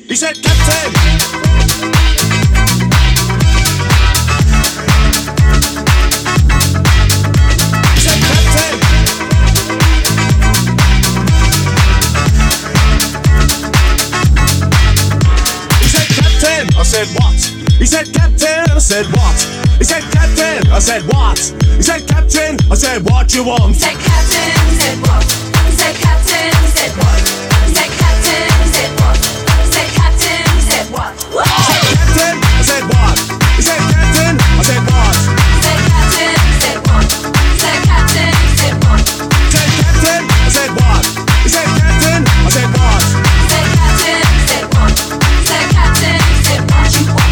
He said, Captain. He said, Captain. He said, Captain. I said, what? He said, Captain. I said, what? He said, Captain. I said, what? He said, Captain. I said, what you want? He said, Captain. He said, what? He said, Captain. He said, what? He said, Captain. He said, what? He said, Captain. He said, what? He said, Captain. I said, what? He said, Captain. I said, what? He said, Captain. He said, what? He said, Captain. He said, what? He said, Captain. I said, what? He said, Captain. I said, what? He said, Captain. He said, what? He said, Captain. He said, what you want?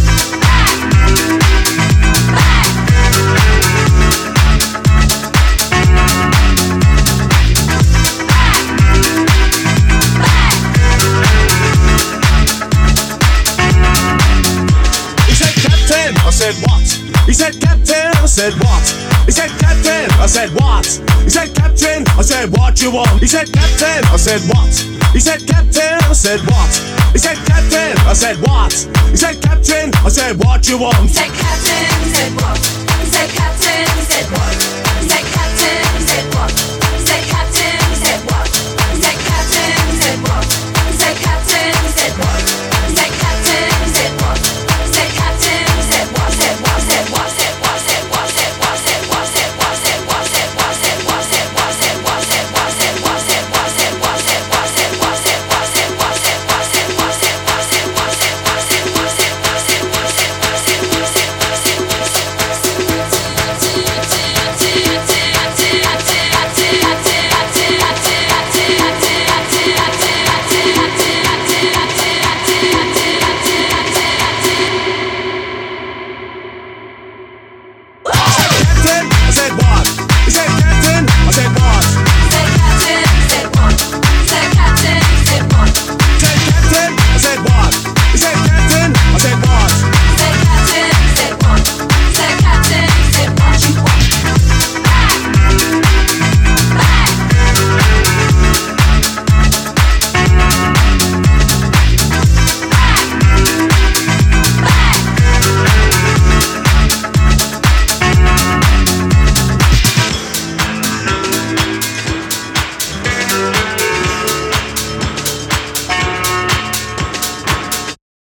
I said what? He said Captain, I said what? He said Captain, I said what? He said Captain, I said what you want? He said Captain, I said what? He said Captain, I said what? He said Captain, I said what? He said Captain, I said what you want? He said Captain, he said what? He said Captain, he said what? He said Captain.